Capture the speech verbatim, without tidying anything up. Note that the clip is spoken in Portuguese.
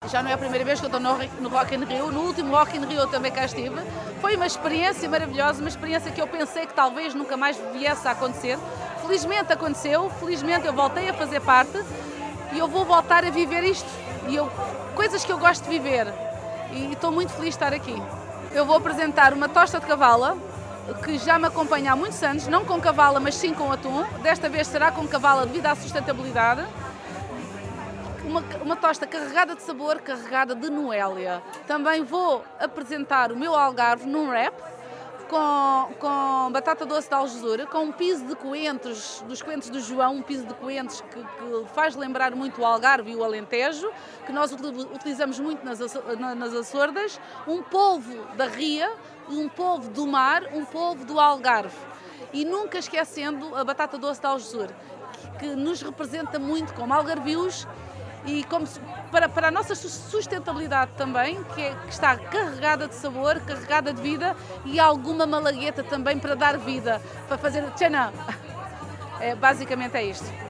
já não é a primeira vez que eu estou no, no Rock in Rio, no último Rock in Rio eu também cá estive. Foi uma experiência maravilhosa, uma experiência que eu pensei que talvez nunca mais viesse a acontecer. Felizmente aconteceu, felizmente eu voltei a fazer parte e eu vou voltar a viver isto. E eu, coisas que eu gosto de viver e estou muito feliz de estar aqui. Eu vou apresentar uma tosta de cavala, que já me acompanha há muitos anos, não com cavala, mas sim com atum. Desta vez será com cavala devido à sustentabilidade. Uma, uma tosta carregada de sabor, carregada de noélia. Também vou apresentar o meu algarve num wrap, com, com batata doce de algesura, com um piso de coentros, dos coentros do João, um piso de coentros que, que faz lembrar muito o Algarve e o Alentejo, que nós utilizamos muito nas, nas Açordas, um polvo da ria, um polvo do mar, um polvo do Algarve. E nunca esquecendo a batata doce de algesura, que, que nos representa muito como algarvios e como para, para a nossa sustentabilidade também, que, é, que está carregada de sabor, carregada de vida e alguma malagueta também para dar vida, para fazer tchanã. É, basicamente é isto.